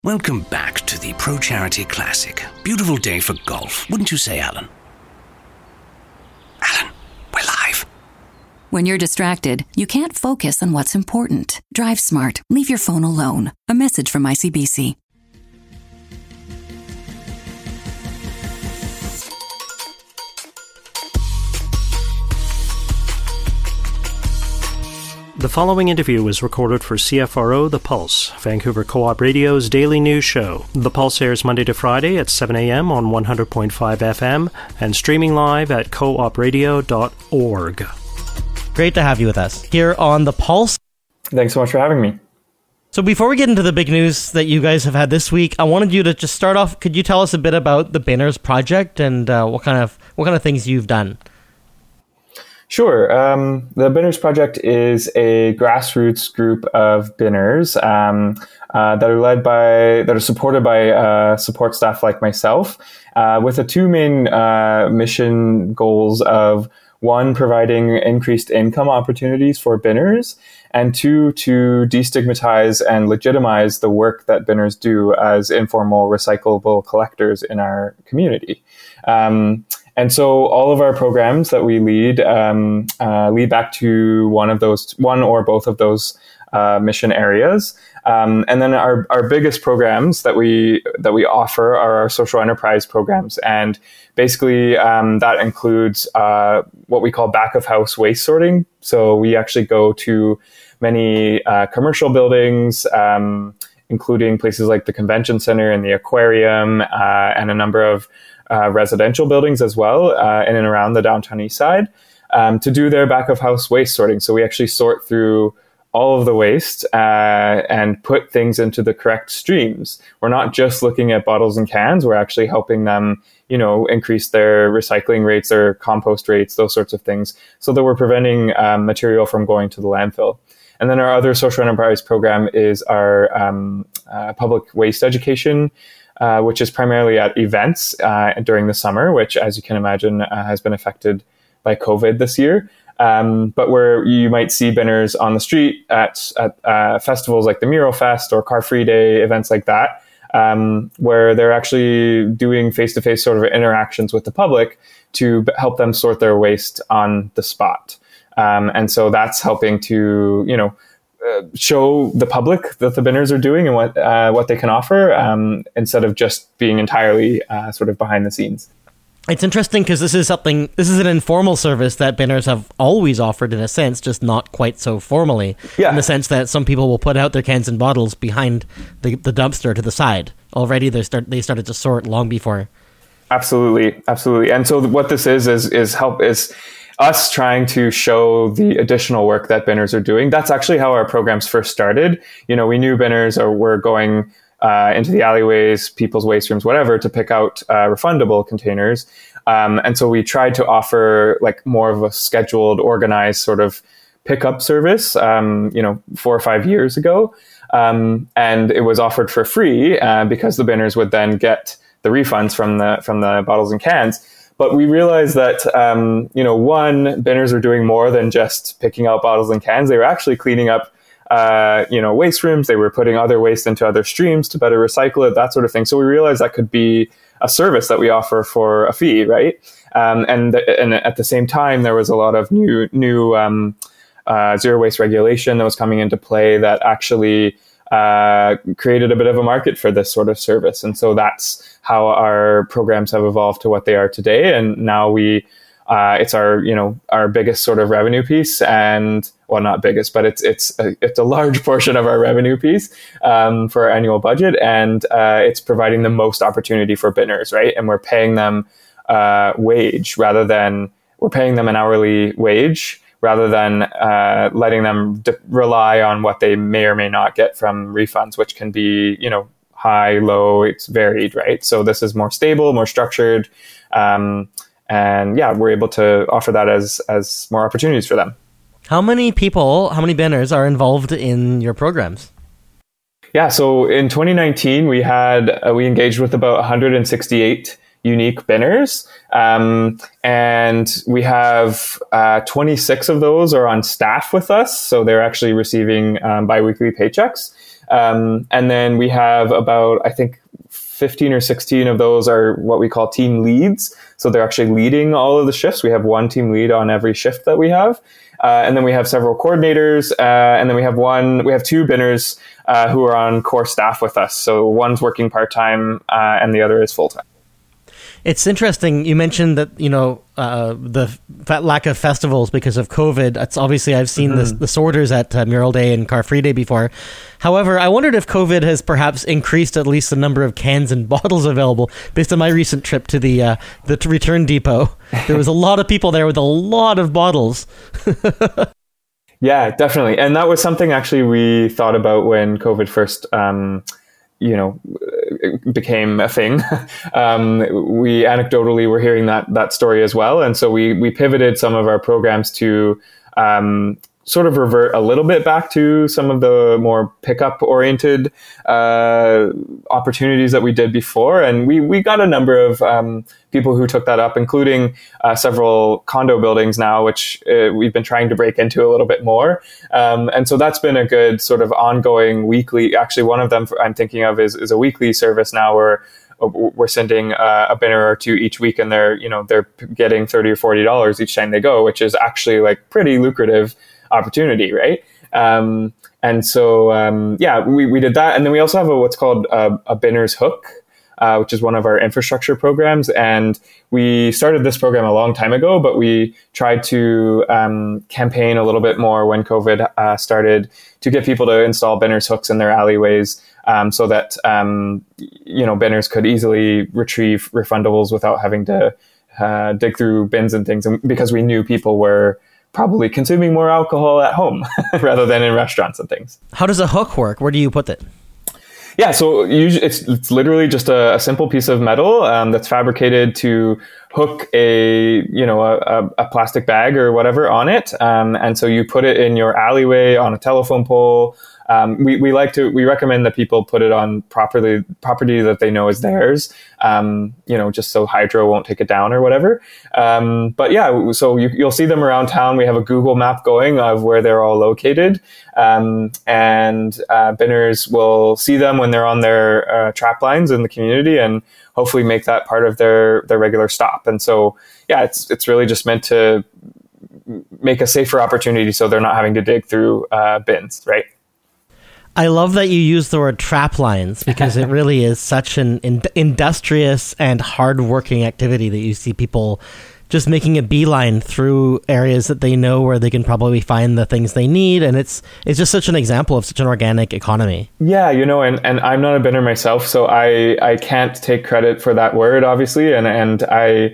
Welcome back to the Pro Charity Classic. Beautiful day for golf, wouldn't you say, Alan? Alan, we're live. When you're distracted, you can't focus on what's important. Drive smart. Leave your phone alone. A message from ICBC. The following interview was recorded for CFRO The Pulse, Vancouver Co-op Radio's daily news show. The Pulse airs Monday to Friday at 7 a.m. on 100.5 FM and streaming live at coopradio.org. Great to have you with us here on The Pulse. Thanks so much for having me. So before we get into the big news that you guys have had this week, I wanted you to just start off. Could you tell us a bit about the Binners Project and what kind of things you've done? Sure. The Binners Project is a grassroots group of Binners that are supported by support staff like myself, with the two main mission goals of, one, providing increased income opportunities for Binners, and two, to destigmatize and legitimize the work that Binners do as informal recyclable collectors in our community. And so all of our programs that we lead back to one or both of those mission areas. And then our biggest programs that we offer are our social enterprise programs. And basically that includes what we call back of house waste sorting. So we actually go to many commercial buildings, including places like the Convention Center and the Aquarium, and a number of residential buildings as well, in and around the downtown east side, to do their back of house waste sorting. So we actually sort through all of the waste and put things into the correct streams. We're not just looking at bottles and cans. We're actually helping them, increase their recycling rates, their compost rates, those sorts of things, so that we're preventing material from going to the landfill. And then our other social enterprise program is our public waste education, which is primarily at events during the summer, which, as you can imagine, has been affected by COVID this year. But where you might see Binners on the street at festivals like the Mural Fest or Car Free Day, events like that, where they're actually doing face-to-face sort of interactions with the public to help them sort their waste on the spot. And so that's helping to, show the public that the Binners are doing and what they can offer, instead of just being entirely sort of behind the scenes. It's interesting because this is an informal service that Binners have always offered, in a sense, just not quite so formally. Yeah. In the sense that some people will put out their cans and bottles behind the dumpster to the side. Already they started to sort long before. Absolutely. And so what this is us trying to show the additional work that Binners are doing. That's actually how our programs first started. We knew Binners were going into the alleyways, people's waste rooms, whatever, to pick out refundable containers. And so we tried to offer like more of a scheduled, organized sort of pickup service, 4 or 5 years ago. And it was offered for free because the Binners would then get the refunds from the bottles and cans. But we realized that, one, Binners were doing more than just picking out bottles and cans. They were actually cleaning up, waste rooms. They were putting other waste into other streams to better recycle it, that sort of thing. So we realized that could be a service that we offer for a fee, right? And at the same time, there was a lot of new zero waste regulation that was coming into play that actually created a bit of a market for this sort of service. And so that's how our programs have evolved to what they are today. And now it's our biggest sort of revenue piece, and well, not biggest, but it's a large portion of our revenue piece for our annual budget. And it's providing the most opportunity for Binners, right? And we're paying them we're paying them an hourly wage, rather than letting them rely on what they may or may not get from refunds, which can be, high, low, it's varied, right? So this is more stable, more structured. And yeah, we're able to offer that as more opportunities for them. How many Binners are involved in your programs? Yeah, so in 2019, we engaged with about 168 unique Binners. And we have 26 of those are on staff with us. So they're actually receiving biweekly paychecks. And then we have about, I think, 15 or 16 of those are what we call team leads. So they're actually leading all of the shifts. We have one team lead on every shift that we have. And then we have several coordinators. And then we have two binners who are on core staff with us. So one's working part-time and the other is full-time. It's interesting. You mentioned that, the lack of festivals because of COVID. It's obviously, I've seen the sorters at Mural Day and Car Free Day before. However, I wondered if COVID has perhaps increased at least the number of cans and bottles available. Based on my recent trip to the return depot, there was a lot of people there with a lot of bottles. Yeah, definitely. And that was something actually we thought about when COVID first became a thing. We anecdotally were hearing that story as well. And so we pivoted some of our programs to sort of revert a little bit back to some of the more pickup oriented opportunities that we did before. And we got a number of people who took that up, including several condo buildings now, which we've been trying to break into a little bit more. And so that's been a good sort of ongoing weekly, actually one of them I'm thinking of is a weekly service now where we're sending a binner or two each week, and they're getting $30 or $40 each time they go, which is actually like pretty lucrative opportunity, right? And so, we did that. And then we also have what's called a binner's hook, which is one of our infrastructure programs. And we started this program a long time ago, but we tried to campaign a little bit more when COVID started to get people to install binner's hooks in their alleyways, so that, binners could easily retrieve refundables without having to dig through bins and things. And because we knew people were probably consuming more alcohol at home rather than in restaurants and things. How does a hook work? Where do you put it? Yeah, so usually it's literally just a simple piece of metal that's fabricated to hook a plastic bag or whatever on it, and so you put it in your alleyway on a telephone pole. We recommend that people put it on property that they know is theirs, just so hydro won't take it down or whatever. But yeah, so you'll see them around town. We have a Google map going of where they're all located, and binners will see them when they're on their trap lines in the community, and hopefully make that part of their regular stop. And so, yeah, it's really just meant to make a safer opportunity so they're not having to dig through bins, right? I love that you use the word trap lines, because it really is such an industrious and hardworking activity that you see people just making a beeline through areas that they know where they can probably find the things they need. And it's just such an example of such an organic economy. Yeah, and I'm not a binner myself, so I can't take credit for that word, obviously. And I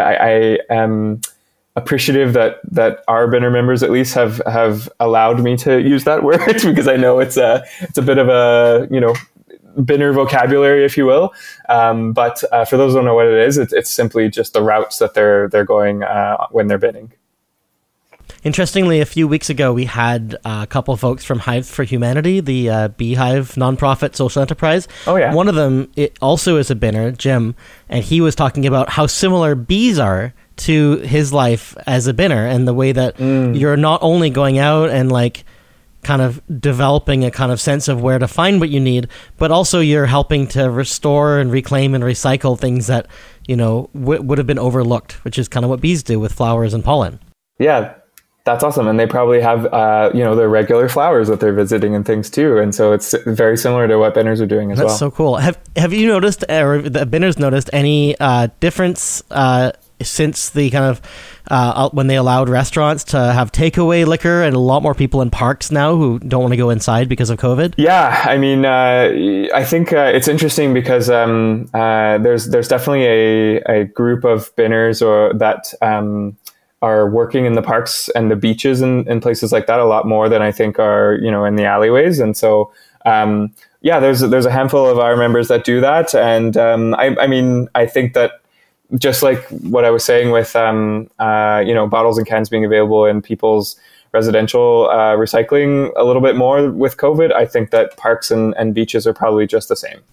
am appreciative that our binner members at least have allowed me to use that word, because I know it's a bit of a, binner vocabulary, if you will. But for those who don't know what it is, it's simply just the routes that they're going when they're binning. Interestingly, a few weeks ago, we had a couple folks from Hive for Humanity, the Beehive nonprofit social enterprise. Oh, yeah. One of them also is a binner, Jim, and he was talking about how similar bees are to his life as a binner, and the way that you're not only going out and kind of developing a kind of sense of where to find what you need, but also you're helping to restore and reclaim and recycle things that, would have been overlooked, which is kind of what bees do with flowers and pollen. Yeah, that's awesome. And they probably have, their regular flowers that they're visiting and things too. And so it's very similar to what binners are doing as well. That's so cool. Have you noticed, or the binners noticed any difference since the kind of when they allowed restaurants to have takeaway liquor, and a lot more people in parks now who don't want to go inside because of COVID? Yeah, I mean, I think it's interesting because there's definitely a group of binners that are working in the parks and the beaches and places like that a lot more than I think are in the alleyways. And so there's a handful of our members that do that, and I think that, just like what I was saying with, bottles and cans being available in people's residential recycling a little bit more with COVID, I think that parks and beaches are probably just the same.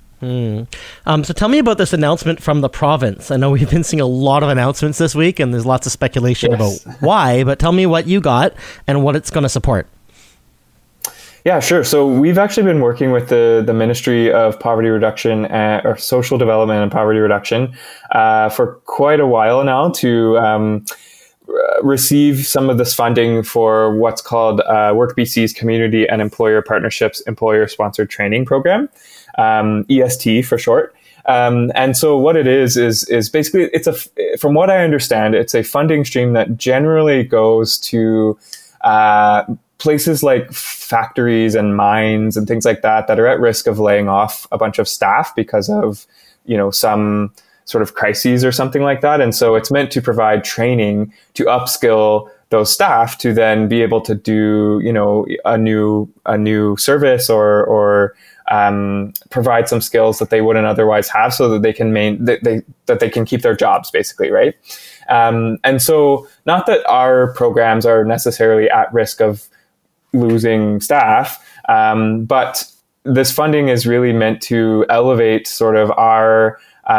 So tell me about this announcement from the province. I know we've been seeing a lot of announcements this week, and there's lots of speculation about why, but tell me what you got and what it's going to support. Yeah, sure. So we've actually been working with the Ministry of Poverty Reduction or Social Development and Poverty Reduction for quite a while now to receive some of this funding for what's called Work BC's Community and Employer Partnerships Employer Sponsored Training Program, EST for short. And so what it is basically, from what I understand, it's a funding stream that generally goes to places like factories and mines and things like that are at risk of laying off a bunch of staff because of, some sort of crises or something like that. And so it's meant to provide training to upskill those staff to then be able to do, a new service or provide some skills that they wouldn't otherwise have, so that they can that they can keep their jobs, basically, right? And so, not that our programs are necessarily at risk of losing staff, but this funding is really meant to elevate sort of our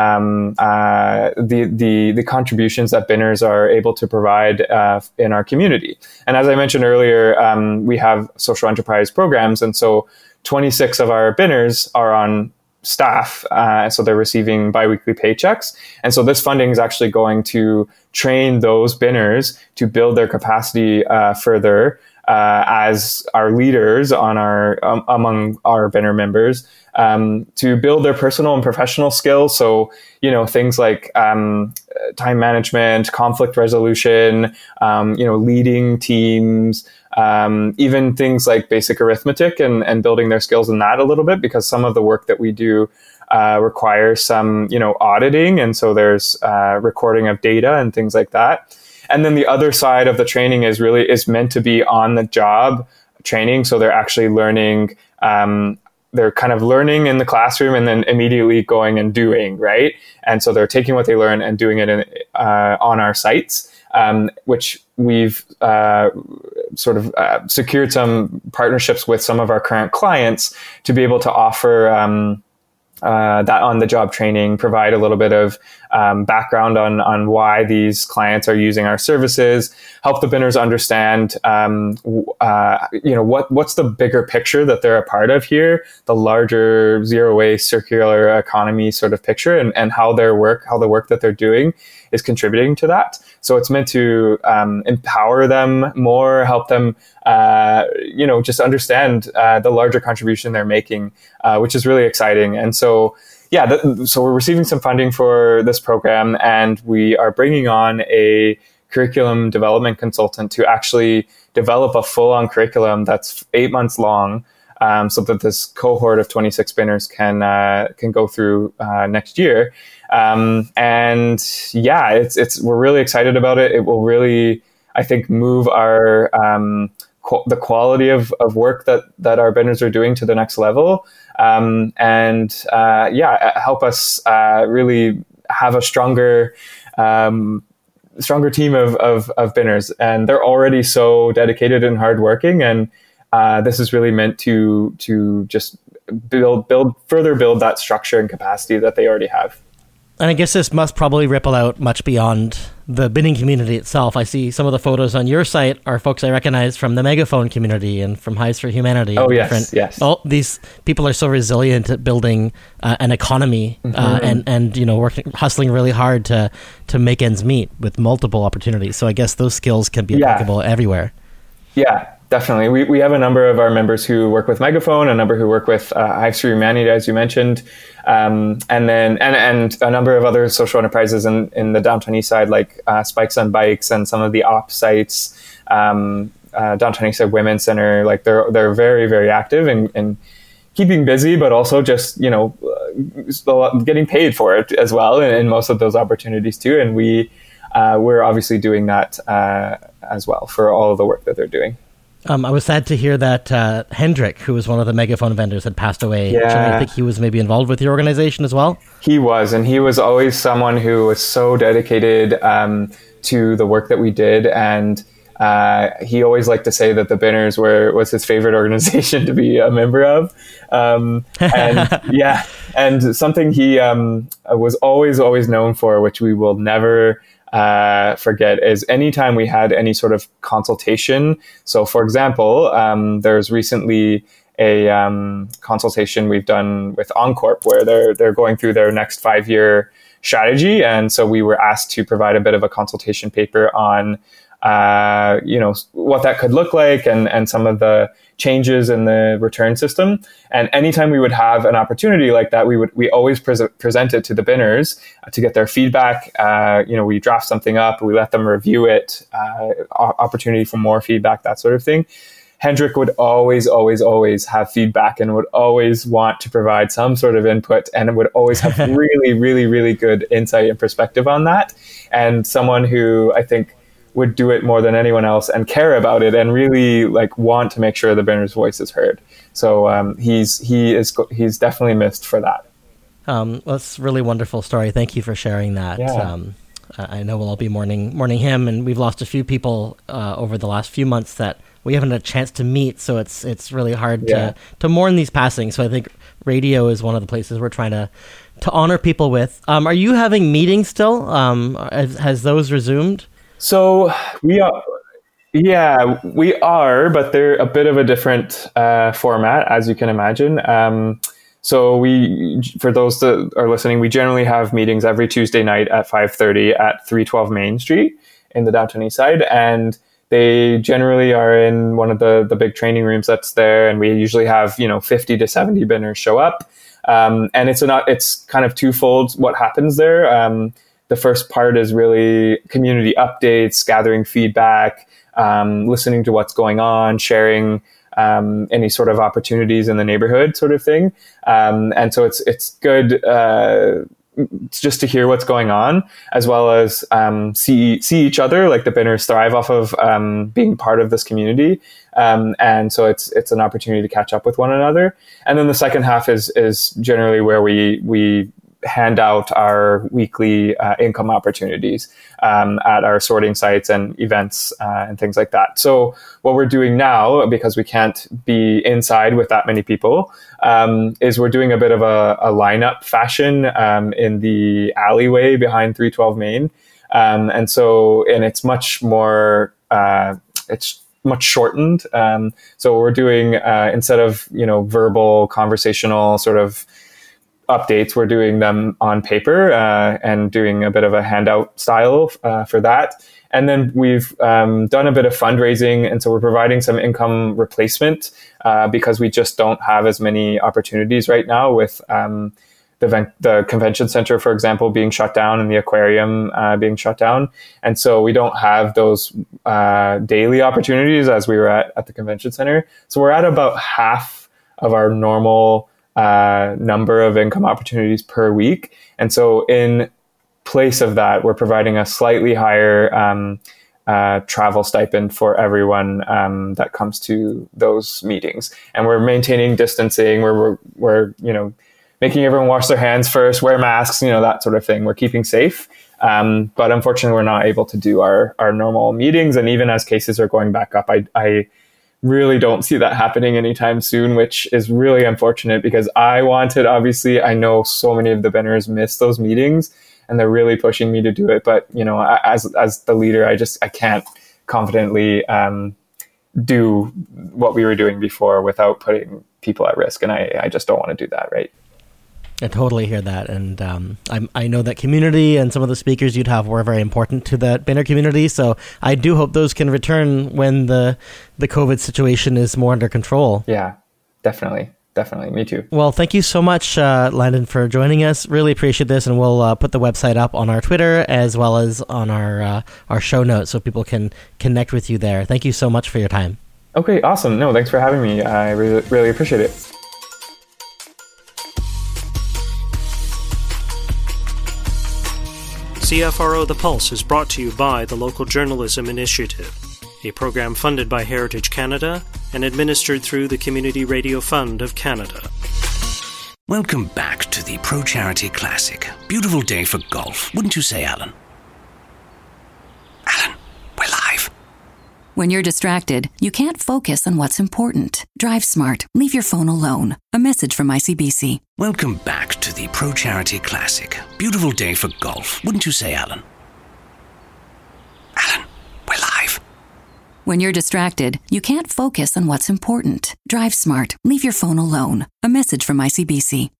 the contributions that Binners are able to provide in our community. And as I mentioned earlier, we have social enterprise programs, and so 26 of our Binners are on staff, so they're receiving biweekly paychecks. And so this funding is actually going to train those Binners to build their capacity further as our leaders on among our Binner members, to build their personal and professional skills. So, things like time management, conflict resolution, leading teams, even things like basic arithmetic and building their skills in that a little bit, because some of the work that we do requires some, auditing. And so there's recording of data and things like that. And then the other side of the training is meant to be on the job training. So they're actually learning, they're kind of learning in the classroom and then immediately going and doing, right? And so they're taking what they learn and doing it on our sites, which we've secured some partnerships with some of our current clients to be able to offer that on-the-job training, provide a little bit of background on why these clients are using our services, help the Binners understand, what's the bigger picture that they're a part of here, the larger zero-waste circular economy sort of picture, and how the work that they're doing is contributing to that. So it's meant to empower them more, help them, just understand the larger contribution they're making, which is really exciting. And so, so we're receiving some funding for this program, and we are bringing on a curriculum development consultant to actually develop a full-on curriculum that's 8 months long, so that this cohort of 26 Binners can go through next year. We're really excited about it. It will really, I think, move our the quality of work that our Binners are doing to the next level, help us really have a stronger team of Binners. And they're already so dedicated and hardworking, and this is really meant to just build that structure and capacity that they already have. And I guess this must probably ripple out much beyond the binning community itself. I see some of the photos on your site are folks I recognize from the Megaphone community and from Hives for Humanity. Oh, yes. All these people are so resilient at building an economy, and hustling really hard to make ends meet with multiple opportunities. So I guess those skills can be applicable everywhere. Yeah. Definitely. We have a number of our members who work with Megaphone, a number who work with Hives for Humanity, as you mentioned, and a number of other social enterprises in the downtown east side, like Spikes on Bikes and some of the op sites, downtown east side Women's Center. Like they're very, very active in keeping busy, but also just getting paid for it as well in most of those opportunities too. And we're obviously doing that as well for all of the work that they're doing. I was sad to hear that Hendrik, who was one of the Megaphone vendors, had passed away. Yeah. I think he was maybe involved with your organization as well? He was, and he was always someone who was so dedicated to the work that we did. And he always liked to say that the Binners was his favorite organization to be a member of. And something he was always known for, which we will never forget is anytime we had any sort of consultation. So, for example, there's recently a consultation we've done with Oncorp where they're going through their next 5-year strategy, and so we were asked to provide a bit of a consultation paper on what that could look like and some of the changes in the return system. And anytime we would have an opportunity like that, we always present it to the binners to get their feedback. We draft something up, we let them review it, opportunity for more feedback, that sort of thing. Hendrik would always have feedback and would always want to provide some sort of input and would always have really, really, really good insight and perspective on that. And someone who I think would do it more than anyone else and care about it and really want to make sure the binner's voice is heard. So he's definitely missed for that. That's a really wonderful story. Thank you for sharing that. Yeah. I know we'll all be mourning him, and we've lost a few people over the last few months that we haven't had a chance to meet, so it's really hard to mourn these passings. So I think radio is one of the places we're trying to honor people with. Are you having meetings still? Has those resumed? So we are, but they're a bit of a different format, as you can imagine. So for those that are listening, we generally have meetings every Tuesday night at 5:30 at 312 Main Street in the downtown east side, and they generally are in one of the big training rooms that's there, and we usually have 50 to 70 binners show up, and it's kind of twofold what happens there. The first part is really community updates, gathering feedback, listening to what's going on, sharing any sort of opportunities in the neighborhood, sort of thing, and so it's good. Just to hear what's going on, as well as see each other. Like the binners thrive off of being part of this community, and so it's an opportunity to catch up with one another. And then the second half is generally where we hand out our weekly income opportunities at our sorting sites and events and things like that. So what we're doing now, because we can't be inside with that many people, is we're doing a bit of a lineup fashion in the alleyway behind 312 Main. And it's much more, it's much shortened. So we're doing, instead of, verbal conversational sort of updates, we're doing them on paper and doing a bit of a handout style for that. And then we've done a bit of fundraising, and so we're providing some income replacement because we just don't have as many opportunities right now with the convention center, for example, being shut down and the aquarium being shut down. And so we don't have those daily opportunities as we were at the convention center. So we're at about half of our normal number of income opportunities per week. And so in place of that, we're providing a slightly higher travel stipend for everyone that comes to those meetings. And we're maintaining distancing, we're making everyone wash their hands first, wear masks, that sort of thing. We're keeping safe. But unfortunately, we're not able to do our normal meetings. And even as cases are going back up, I really don't see that happening anytime soon, which is really unfortunate because I know so many of the binners miss those meetings and they're really pushing me to do it. But, as the leader, I can't confidently do what we were doing before without putting people at risk. And I just don't want to do that, right? I totally hear that, and I know that community and some of the speakers you'd have were very important to the binner community, so I do hope those can return when the COVID situation is more under control. Yeah, definitely. Me too. Well, thank you so much, Landon, for joining us. Really appreciate this, and we'll put the website up on our Twitter as well as on our show notes so people can connect with you there. Thank you so much for your time. Okay, awesome. No, thanks for having me. I really, really appreciate it. CFRO The Pulse is brought to you by the Local Journalism Initiative, a program funded by Heritage Canada and administered through the Community Radio Fund of Canada. Welcome back to the Pro Charity Classic. Beautiful day for golf, wouldn't you say, Alan? Alan, we're live. When you're distracted, you can't focus on what's important. Drive smart. Leave your phone alone. A message from ICBC. Welcome back to the Pro Charity Classic. Beautiful day for golf, wouldn't you say, Alan? When you're distracted, you can't focus on what's important. Drive smart. Leave your phone alone. A message from ICBC.